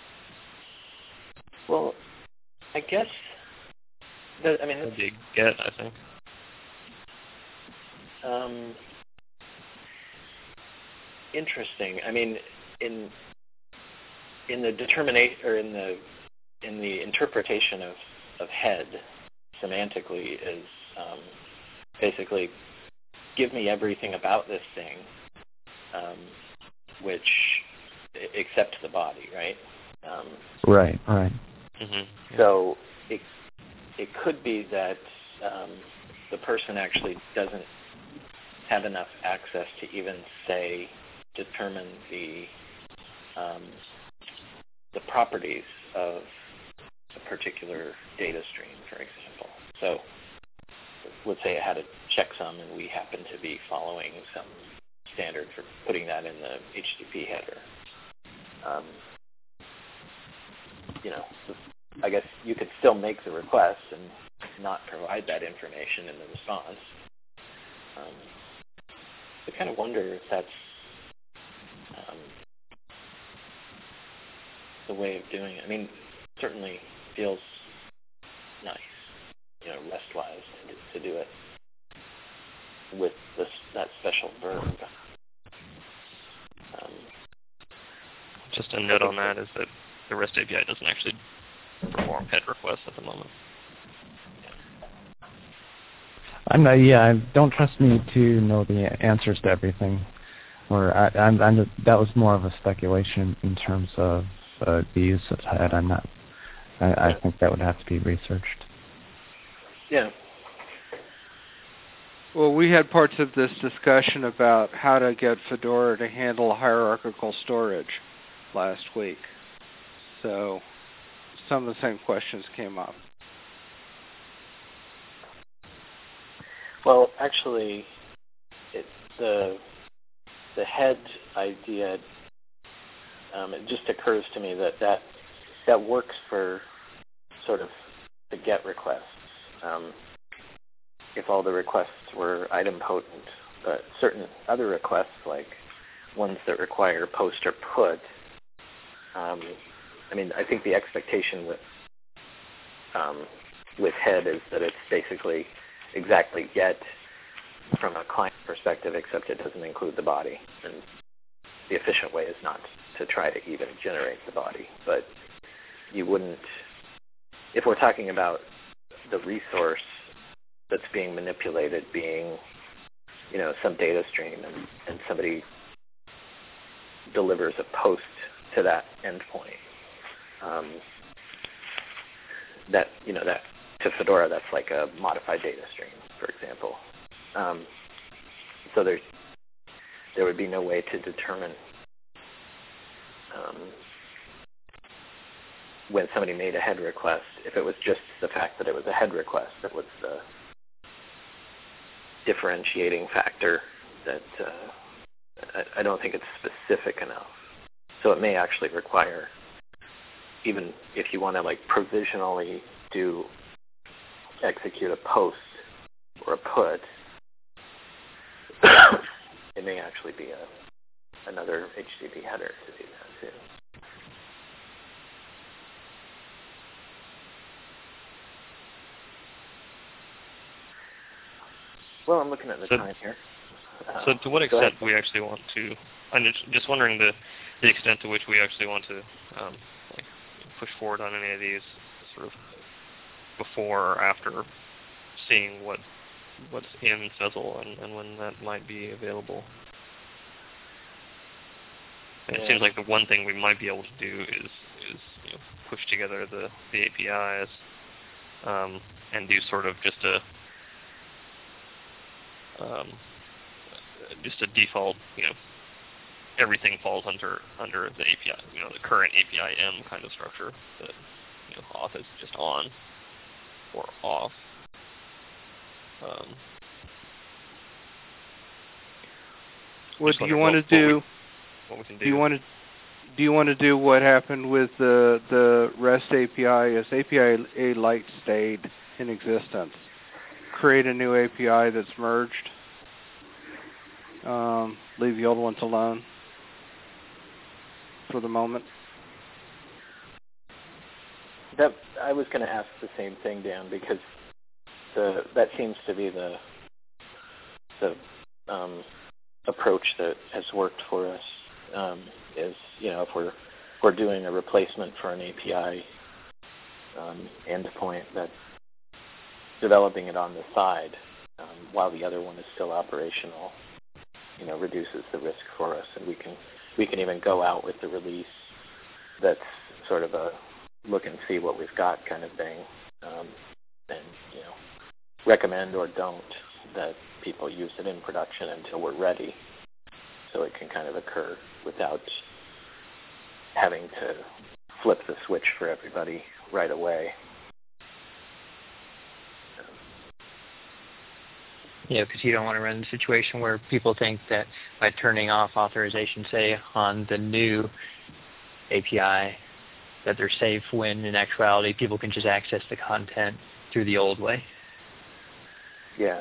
Well, I guess. That'd be GET, I think. Interesting. I mean, in the determination or in the interpretation of head semantically is basically give me everything about this thing, which except the body, right? Right. Mm-hmm. So it could be that the person actually doesn't have enough access to even determine the properties of a particular data stream, for example. So let's say I had a checksum and we happen to be following some standard for putting that in the HTTP header. I guess you could still make the request and not provide that information in the response. I kind of wonder if that's the way of doing it. I mean, certainly feels nice, REST-wise to do it with that special verb. Just a note on that is that the REST API doesn't actually perform head requests at the moment. Don't trust me to know the answers to everything. That was more of a speculation in terms of the use of head. I think that would have to be researched. Yeah. Well, we had parts of this discussion about how to get Fedora to handle hierarchical storage last week. So some of the same questions came up. Well, actually, the head idea, it just occurs to me that works for sort of the GET requests. If all the requests were idempotent, but certain other requests, like ones that require post or put, I think the expectation with head is that it's basically exactly GET from a client perspective, except it doesn't include the body. And the efficient way is not to try to even generate the body. But you wouldn't, if we're talking about the resource that's being manipulated being, some data stream and somebody delivers a post to that endpoint, that to Fedora, that's like a modified data stream, for example. So there would be no way to determine when somebody made a head request, if it was just the fact that it was a head request that was the differentiating factor, that I don't think it's specific enough. So it may actually require, even if you want to provisionally execute a post or a put, it may actually be another HTTP header to do that too. Well, I'm looking at the time here. So to what extent do we actually want to, I'm just wondering the extent to which we actually want to push forward on any of these sort of before or after seeing what's in Fizzle and when that might be available. And it seems like the one thing we might be able to do is push together the APIs and do sort of just a default, everything falls under the API, the current API M kind of structure that auth is just on or off. What do you want to do? What we can do? Do you want to do what happened with the REST API as API Lite stayed in existence? Create a new API that's merged. Leave the old ones alone for the moment. That I was going to ask the same thing, Dan, because that seems to be the approach that has worked for us. Is, you know, if we're doing a replacement for an API endpoint, that developing it on the side while the other one is still operational, you know, reduces the risk for us, and we can even go out with the release that's sort of a look and see what we've got kind of thing, and, you know, recommend or don't that people use it in production until we're ready, so it can kind of occur without having to flip the switch for everybody right away. Yeah, because you don't want to run the situation where people think that by turning off authorization, say, on the new API, that they're safe when in actuality people can just access the content through the old way. Yeah.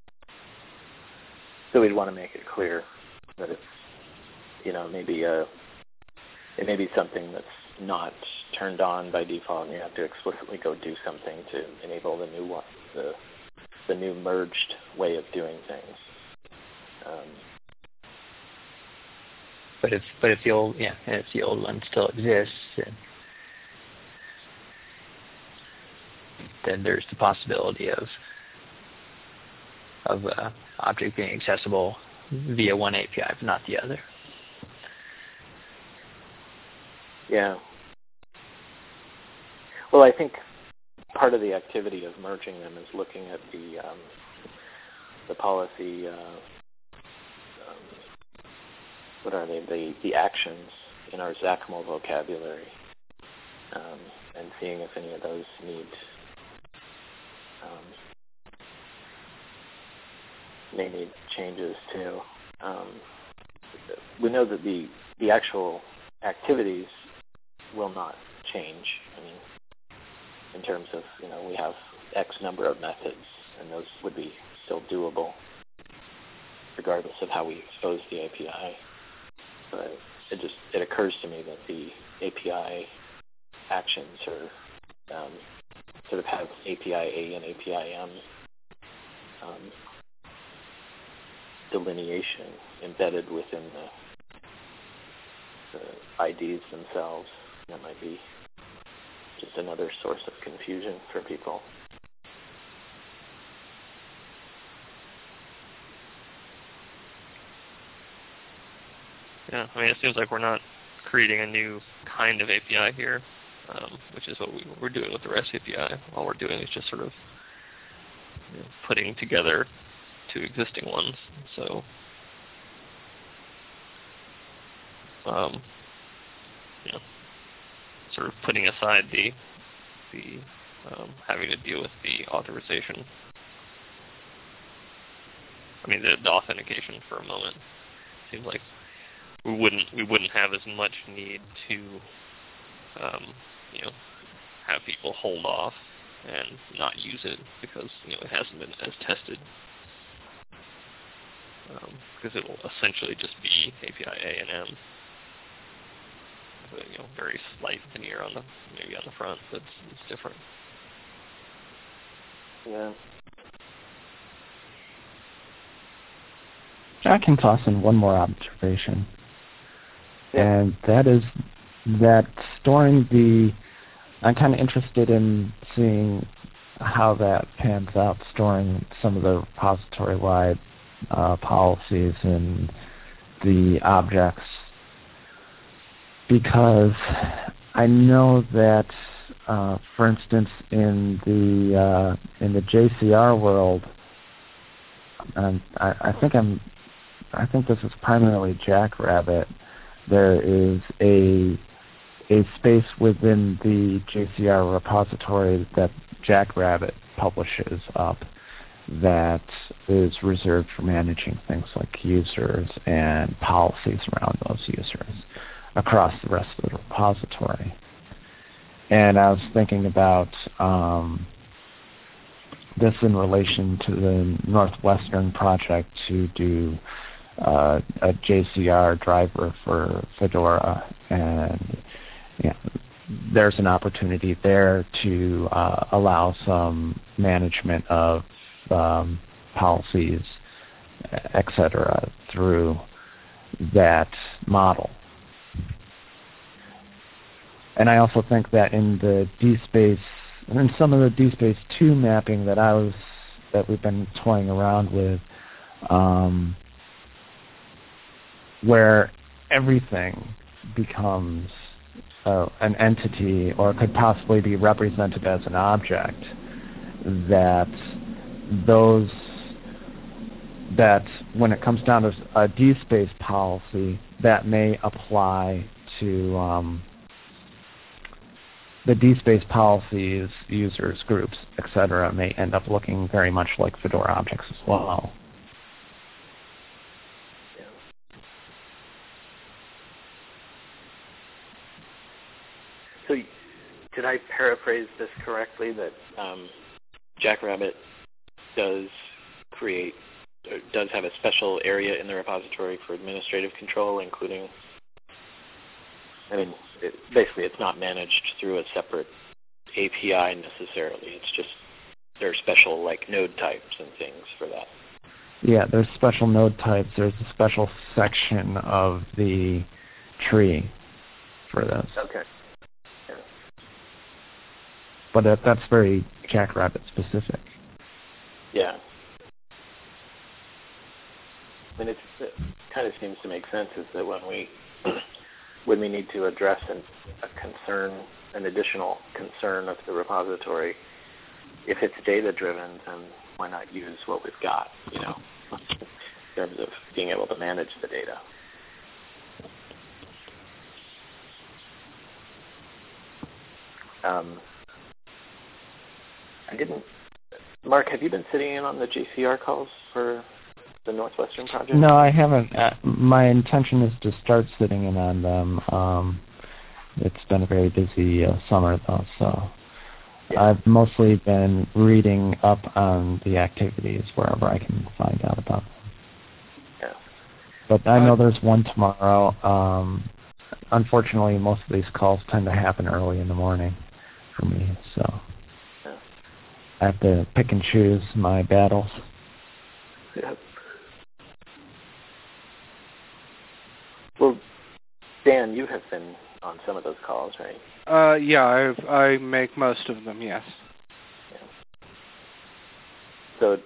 So we'd want to make it clear that it's, you know, maybe it may be something that's not turned on by default, and you have to explicitly go do something to enable the new one, the new merged way of doing things. But if the old one still exists, then there's the possibility of object being accessible via one API, but not the other. Yeah. Well, I think part of the activity of merging them is looking at the policy. What are they? The actions in our XACML vocabulary, and seeing if any of those may need changes too. We know that the actual activities will not change. I mean, in terms of, you know, we have X number of methods, and those would be still doable regardless of how we expose the API. But it occurs to me that the API actions are sort of have API A and API M delineation embedded within the IDs themselves. That might be just another source of confusion for people. Yeah, I mean, it seems like we're not creating a new kind of API here, which is what we're doing with the REST API. All we're doing is just sort of, you know, putting together two existing ones. So, you know, sort of putting aside the having to deal with the authorization. I mean, the authentication for a moment. Seems like we wouldn't have as much need to, you know, have people hold off and not use it because, you know, it hasn't been as tested. Because it will essentially just be API A and M. You know, very slight veneer on maybe on the front, but it's different. Yeah. I can toss in one more observation, and that is that I'm kind of interested in seeing how that pans out, storing some of the repository-wide policies in the objects, because I know that, for instance, in the JCR world, and I think this is primarily Jackrabbit. There is a space within the JCR repository that Jackrabbit publishes up, that is reserved for managing things like users and policies around those users across the rest of the repository. And I was thinking about this in relation to the Northwestern project to do a JCR driver for Fedora, and there's an opportunity there to allow some management of policies, etc., through that model. And I also think that in the DSpace, in some of the DSpace 2 mapping that we've been toying around with, where everything becomes an entity or could possibly be represented as an object, that when it comes down to a DSpace policy, that may apply to the DSpace policies, users, groups, etc., may end up looking very much like Fedora objects as well. So did I paraphrase this correctly, that Jackrabbit does have a special area in the repository for administrative control, including, basically it's not managed through a separate API necessarily. It's just there are special node types and things for that. Yeah, there's special node types. There's a special section of the tree for this. Okay. But that's very Jackrabbit specific. Yeah. It kind of seems to make sense is that when we need to address an additional concern of the repository, if it's data driven, then why not use what we've got, in terms of being able to manage the data. Mark, have you been sitting in on the JCR calls for the Northwestern project? No, I haven't. My intention is to start sitting in on them. It's been a very busy summer, though, so yeah. I've mostly been reading up on the activities wherever I can find out about them. Yeah. But I know there's one tomorrow. Unfortunately, most of these calls tend to happen early in the morning for me, so I have to pick and choose my battles. Yeah. Well, Dan, you have been on some of those calls, right? Yeah, I make most of them, yes. Yeah. So,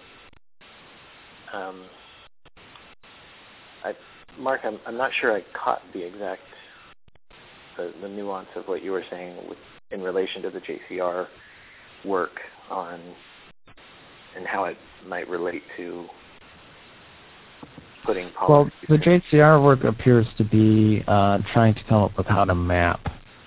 Mark, I'm not sure I caught the exact the nuance of what you were saying in relation to the JCR work on and how it might relate to putting policies. Well, the JCR work appears to be trying to come up with how to map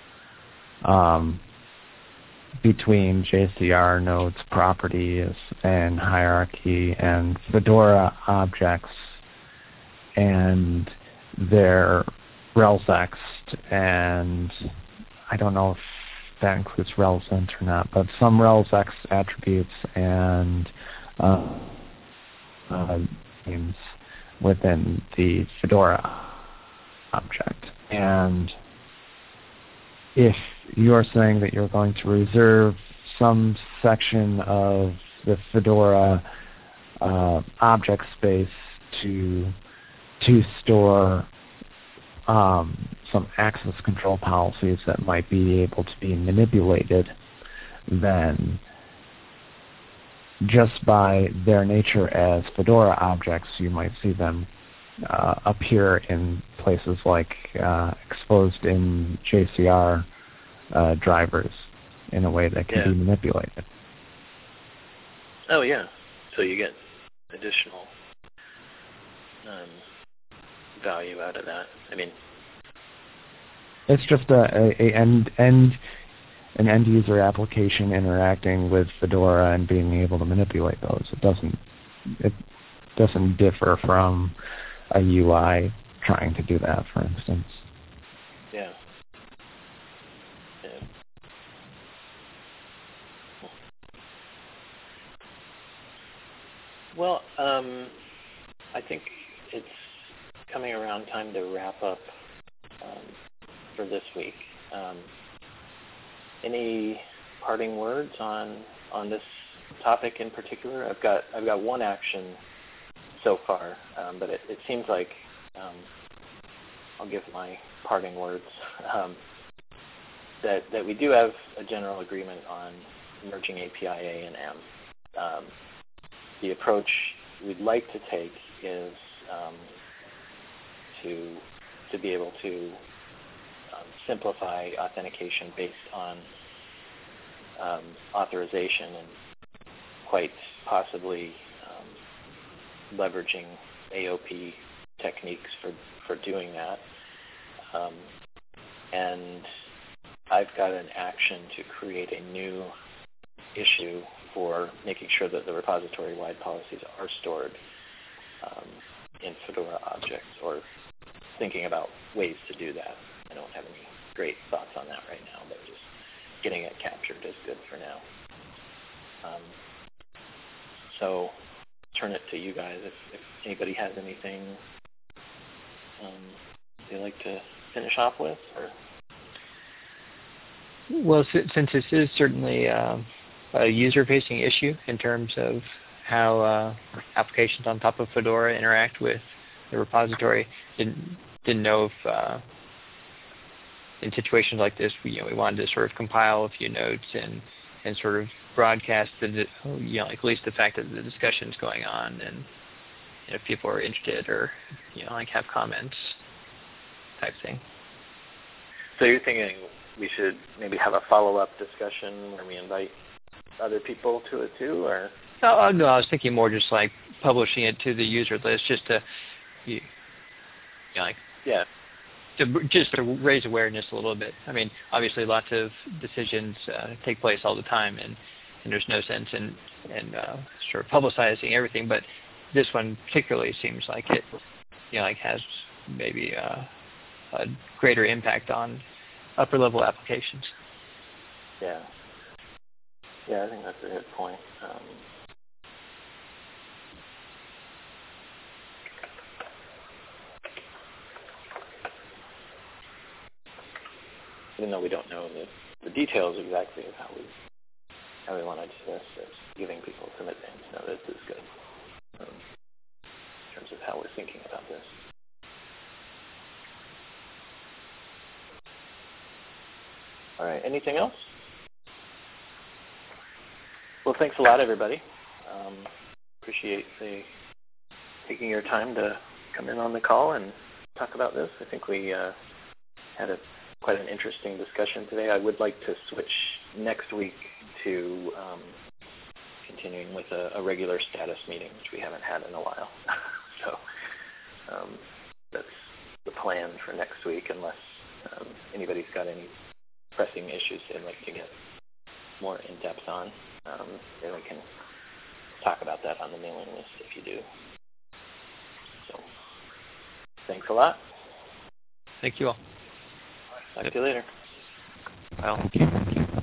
between JCR nodes, properties, and hierarchy, and Fedora objects, and their relsext, and I don't know if that includes relsent or not, but some relsext attributes and names within the Fedora object. And if you're saying that you're going to reserve some section of the Fedora object space to store some access control policies that might be able to be manipulated, then just by their nature as Fedora objects, you might see them appear in places like exposed in JCR drivers in a way that can be manipulated. Oh, yeah. So you get additional value out of that. It's just an end user application interacting with Fedora and being able to manipulate those. It doesn't it doesn't differ from a UI trying to do that, for instance. Yeah. Well, I think it's coming around time to wrap up for this week. Any parting words on this topic in particular? I've got one action so far, but it seems like I'll give my parting words. That we do have a general agreement on merging API A and M. The approach we'd like to take is to be able to simplify authentication based on authorization and quite possibly leveraging AOP techniques for doing that. And I've got an action to create a new issue for making sure that the repository-wide policies are stored in Fedora objects, or thinking about ways to do that. I don't have any great thoughts on that right now, but just getting it captured is good for now. So turn it to you guys if anybody has anything they'd like to finish off with. Or? Well, since this is certainly a user-facing issue in terms of how applications on top of Fedora interact with the repository, didn't know if in situations like this, we wanted to sort of compile a few notes and sort of broadcast like at least the fact that the discussion's going on, and if people are interested or like have comments type thing. So you're thinking we should maybe have a follow-up discussion where we invite other people to it too, or? Oh no, I was thinking more just like publishing it to the user list, just to just to raise awareness a little bit. I mean, obviously, lots of decisions take place all the time, and there's no sense in sort of publicizing everything. But this one particularly seems like it, like has maybe a greater impact on upper level applications. Yeah, I think that's a good point. Even though we don't know the details exactly of how we want to do this, it's giving people some advance notice is good in terms of how we're thinking about this. All right, anything else? Well, thanks a lot, everybody. Appreciate taking your time to come in on the call and talk about this. I think we had quite an interesting discussion today. I would like to switch next week to continuing with a regular status meeting, which we haven't had in a while. So that's the plan for next week, unless anybody's got any pressing issues they'd like to get more in-depth on. Then we can talk about that on the mailing list if you do. So thanks a lot. Thank you all. Talk to you later. Well. Thank you.